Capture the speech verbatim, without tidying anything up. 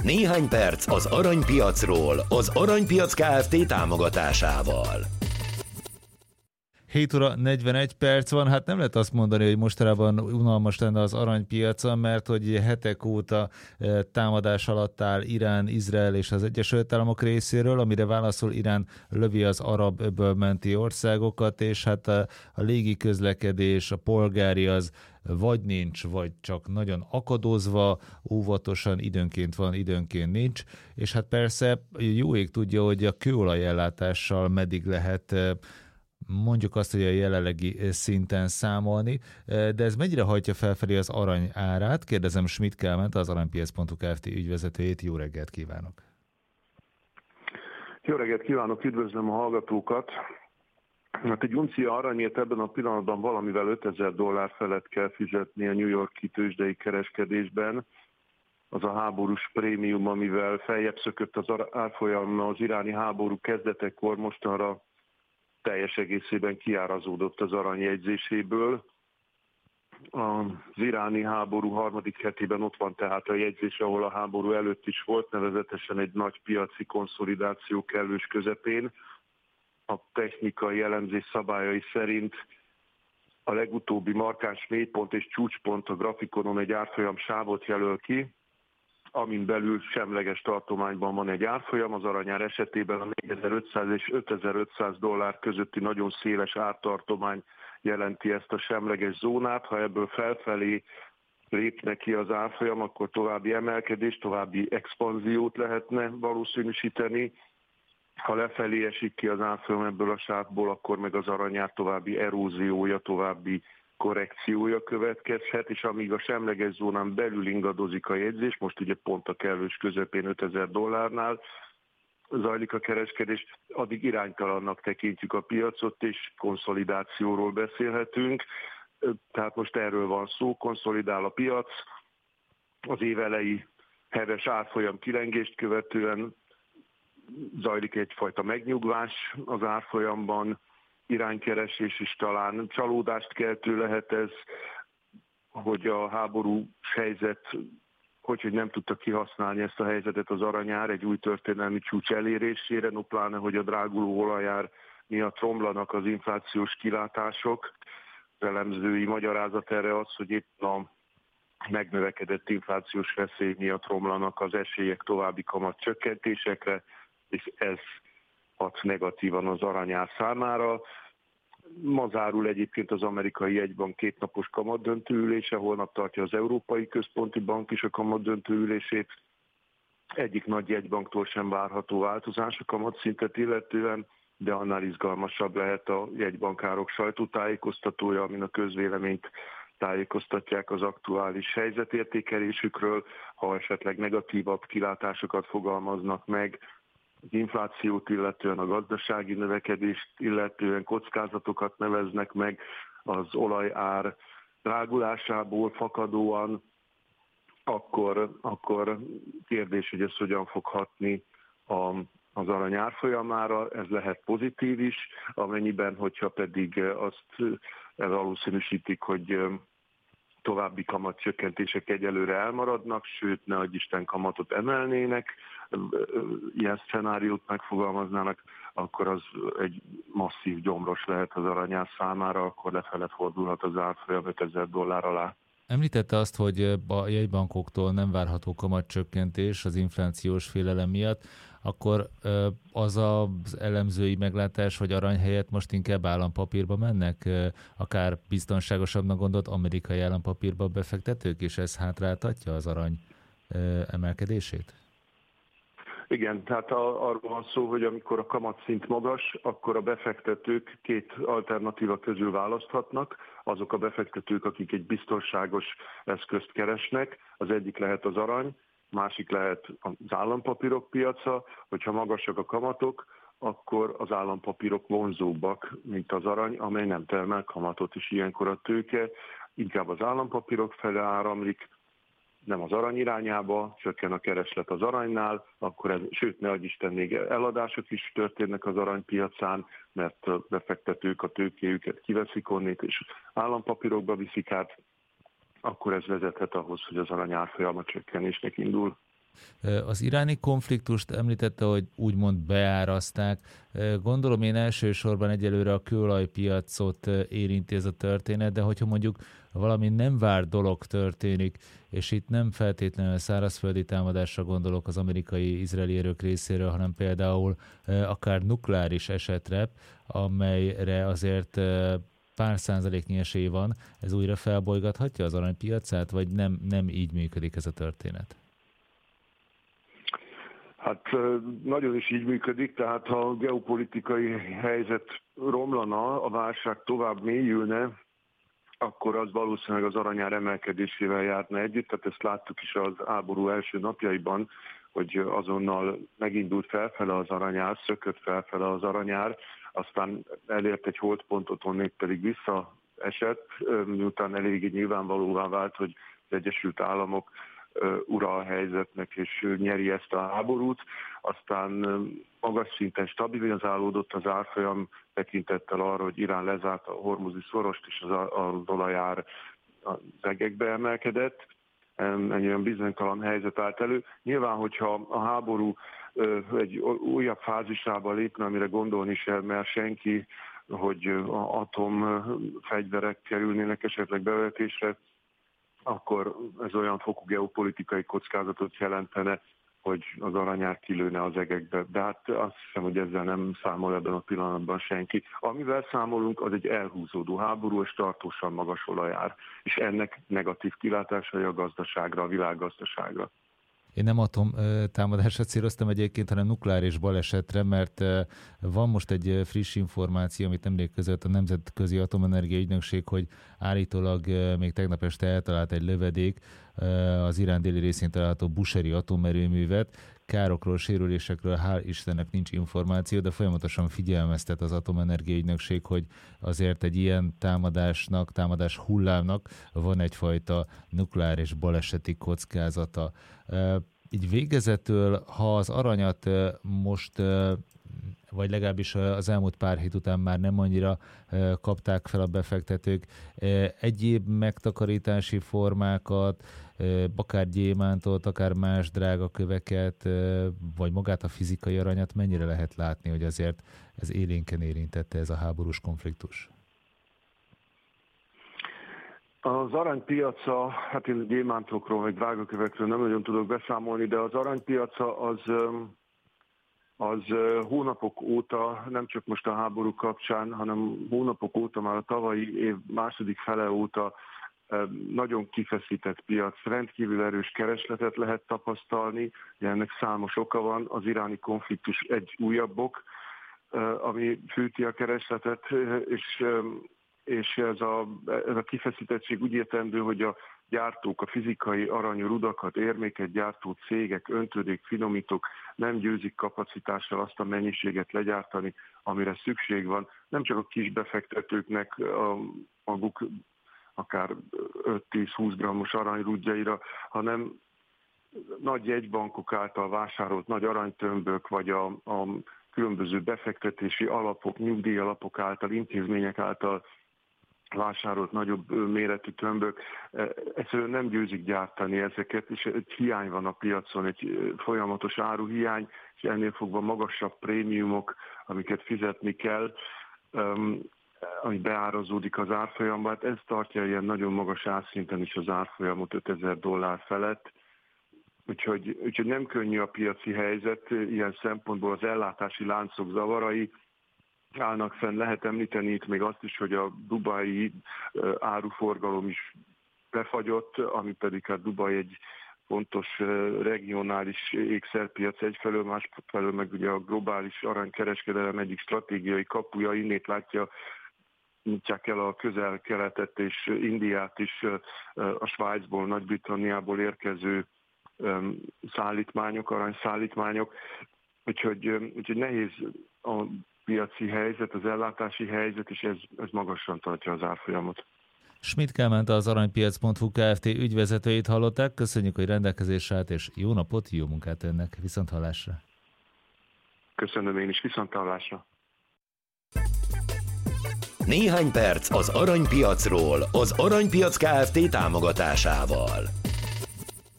Néhány perc az aranypiacról, az Aranypiac Kft. Támogatásával. hét óra negyvenegy perc van, hát nem lehet azt mondani, hogy mostanában unalmas lenne az aranypiaca, mert hogy hetek óta támadás alatt áll Irán, Izrael és az Egyesült Államok részéről, amire válaszol Irán lövi az arab öböl menti országokat, és hát a, a légi közlekedés, a polgári az vagy nincs, vagy csak nagyon akadozva, óvatosan, időnként van, időnként nincs, és hát persze jó ég tudja, hogy a kőolajellátással meddig lehet mondjuk azt, hogy a jelenlegi szinten számolni, de ez mennyire hajtja felfelé az arany árát? Kérdezem Schmidt Kálmánt, az aranypiac pont hu Kft. Ügyvezetőjét. Jó reggelt kívánok! Jó reggelt kívánok, üdvözlöm a hallgatókat! Hát egy uncia aranyért ebben a pillanatban valamivel ötezer dollár felett kell fizetni a New York-i tőzsdei kereskedésben. Az a háborús prémium, amivel feljebb szökött az árfolyam az iráni háború kezdetekor, mostanra teljes egészében kiárazódott az aranyjegyzéséből. Az iráni háború harmadik hetében ott van tehát a jegyzés, ahol a háború előtt is volt, nevezetesen egy nagy piaci konszolidáció kellős közepén. A technikai elemzés szabályai szerint a legutóbbi markáns mélypont és csúcspont a grafikonon egy árfolyam sávot jelöl ki, amin belül semleges tartományban van egy árfolyam. Az aranyár esetében a négyezer-ötszáz és ötezer-ötszáz dollár közötti nagyon széles ártartomány jelenti ezt a semleges zónát. Ha ebből felfelé lépne ki az árfolyam, akkor további emelkedés, további expanziót lehetne valószínűsíteni. Ha lefelé esik ki az árfolyam ebből a sávból, akkor meg az aranyár további eróziója, további korrekciója következhet, és amíg a semleges zónán belül ingadozik a jegyzés, most ugye pont a kellős közepén ötezer dollárnál zajlik a kereskedés, addig iránytalannak tekintjük a piacot, és konszolidációról beszélhetünk. Tehát most erről van szó, konszolidál a piac, az év elejé heves árfolyam kilengést követően zajlik egyfajta megnyugvás az árfolyamban, iránykeresés is, talán csalódást keltő lehet ez, hogy a háborús helyzet, hogy, hogy nem tudta kihasználni ezt a helyzetet az aranyár egy új történelmi csúcs elérésére, no pláne, hogy a dráguló olajár miatt romlanak az inflációs kilátások. Az elemzői magyarázat erre az, hogy épp a megnövekedett inflációs veszély miatt romlanak az esélyek további kamat csökkentésekre, és ez hat negatívan az aranyár számára. Ma zárul egyébként az amerikai jegybank kétnapos kamatdöntő ülése, holnap tartja az Európai Központi Bank is a kamatdöntő ülését. Egyik nagy jegybanktól sem várható változás a kamatszintet illetően, de annál izgalmasabb lehet a jegybankárok sajtótájékoztatója, amin a közvéleményt tájékoztatják az aktuális helyzetértékelésükről, ha esetleg negatívabb kilátásokat fogalmaznak meg, az inflációt illetően, a gazdasági növekedést illetően kockázatokat neveznek meg az olajár drágulásából fakadóan, akkor, akkor kérdés, hogy ez hogyan fog hatni a, az arany árfolyamára. Ez lehet pozitív is, amennyiben, hogyha pedig azt valószínűsítik, hogy további kamatcsökkentések egyelőre elmaradnak, sőt, ne adj Isten kamatot emelnének, ilyen szenáriót megfogalmaznának, akkor az egy masszív gyomros lehet az aranyár számára, akkor lefele fordulhat az árfolyam ötezer dollár alá. Említette azt, hogy a jegybankoktól nem várható kamatcsökkentés az inflációs félelem miatt, akkor az az elemzői meglátás, hogy arany helyett most inkább állampapírba mennek, akár biztonságosabbnak gondolt amerikai állampapírba befektetők, és ez hátráltatja az arany emelkedését? Igen, tehát arról van szó, hogy amikor a kamatszint magas, akkor a befektetők két alternatíva közül választhatnak. Azok a befektetők, akik egy biztonságos eszközt keresnek, az egyik lehet az arany, másik lehet az állampapírok piaca. Hogyha magasak a kamatok, akkor az állampapírok vonzóbbak, mint az arany, amely nem termel kamatot is. Ilyenkor a tőke inkább az állampapírok fele áramlik, nem az arany irányába, csökken a kereslet az aranynál, akkor ez, sőt, ne adj Isten, még eladások is történnek az aranypiacán, mert a befektetők a tőkéjüket kiveszik onnét, és állampapírokba viszik át, akkor ez vezethet ahhoz, hogy az arany árfolyama csökkenésnek indul. Az iráni konfliktust említette, hogy úgymond beárazták. Gondolom én elsősorban egyelőre a kőolajpiacot érinti ez a történet, de hogyha mondjuk valami nem várt dolog történik, és itt nem feltétlenül szárazföldi támadásra gondolok az amerikai-izraeli erők részéről, hanem például akár nukleáris esetre, amelyre azért pár százaléknyi esély van, ez újra felbolygathatja az aranypiacát, vagy nem, nem így működik ez a történet? Hát nagyon is így működik, tehát ha a geopolitikai helyzet romlana, a válság tovább mélyülne, akkor az valószínűleg az aranyár emelkedésével járna együtt, tehát ezt láttuk is az háború első napjaiban, hogy azonnal megindult felfele az aranyár, szökött felfele az aranyár, aztán elért egy holdpontot, onnét pedig visszaesett, miután eléggé nyilvánvalóvá vált, hogy az Egyesült Államok ura a helyzetnek, és nyeri ezt a háborút. Aztán magas szinten stabilizálódott az árfolyam tekintettel arra, hogy Irán lezárt a hormuzi szorost, és az a, a dolajár az egekbe emelkedett. Ennyi olyan bizonytalan helyzet állt elő. Nyilván, hogyha a háború egy újabb fázisába lépne, amire gondolni sem mer senki, hogy atomfegyverek kerülnének esetleg bevetésre, akkor ez olyan fokú geopolitikai kockázatot jelentene, hogy az aranyár kilőne az egekbe. De hát azt hiszem, hogy ezzel nem számol ebben a pillanatban senki. Amivel számolunk, az egy elhúzódó háború, és tartósan magas olajár. És ennek negatív kilátásai a gazdaságra, a világgazdaságra. Én nem atom támadásra céloztam egyébként, hanem nukleáris balesetre, mert van most egy friss információ, amit nemrég között a Nemzetközi Atomenergia Ügynökség, hogy állítólag még tegnap este eltalált egy lövedék az Irán déli részén található Bushehr atomerőművet. Károkról, sérülésekről hál' Istennek nincs információ, de folyamatosan figyelmeztet az Atomenergia Ügynökség, hogy azért egy ilyen támadásnak, támadás hullámnak van egyfajta nukleáris baleseti kockázata. Így végezetül, ha az aranyat most, vagy legalábbis az elmúlt pár hét után már nem annyira kapták fel a befektetők, egyéb megtakarítási formákat, akár gyémántot, akár más drága köveket, vagy magát a fizikai aranyat mennyire lehet látni, hogy azért ez élénken érintette ez a háborús konfliktus? Az aranypiaca, hát én gyémántokról, vagy drágakövekről nem nagyon tudok beszámolni, de az aranypiaca az, az hónapok óta, nem csak most a háború kapcsán, hanem hónapok óta, már a tavalyi év második fele óta nagyon kifeszített piac, rendkívül erős keresletet lehet tapasztalni, ennek számos oka van, az iráni konfliktus egy újabb ok, ami fűti a keresletet, és és ez a, ez a kifeszítettség úgy értendő, hogy a gyártók, a fizikai arany rudakat, érméket gyártó cégek, öntődék, finomítók nem győzik kapacitással azt a mennyiséget legyártani, amire szükség van. Nem csak a kis befektetőknek a maguk akár öt-tíz-húsz grammos aranyrudjaira, hanem nagy jegybankok által vásárolt nagy aranytömbök, vagy a, a különböző befektetési alapok, nyugdíjalapok által, intézmények által vásárolt nagyobb méretű tömbök, egyszerűen nem győzik gyártani ezeket, és egy hiány van a piacon, egy folyamatos áruhiány, és ennél fogva magasabb prémiumok, amiket fizetni kell, ami beárazódik az árfolyamba. Hát ez tartja ilyen nagyon magas árszinten is az árfolyamot ötezer dollár felett, úgyhogy, úgyhogy nem könnyű a piaci helyzet, ilyen szempontból az ellátási láncok zavarai állnak fenn. Lehet említeni itt még azt is, hogy a dubai áruforgalom is befagyott, ami pedig hát Dubai egy fontos regionális ékszerpiac egyfelől, másfelől meg ugye a globális aranykereskedelem egyik stratégiai kapuja, innét látja, nyitják el a közel-keletet és Indiát is, a Svájcból, Nagy-Britanniából érkező szállítmányok, aranyszállítmányok, úgyhogy, úgyhogy nehéz a piaci helyzet, az ellátási helyzet, és ez, ez magasan tartja az árfolyamot. Schmidt Kálmánt, az aranypiac pont hu Kft. Ügyvezetőjét hallották. Köszönjük, hogy rendelkezésre állt, és jó napot, jó munkát önnek. Viszonthallásra. Köszönöm én is, viszonthallásra. Néhány perc az aranypiacról az Aranypiac Kft. Támogatásával.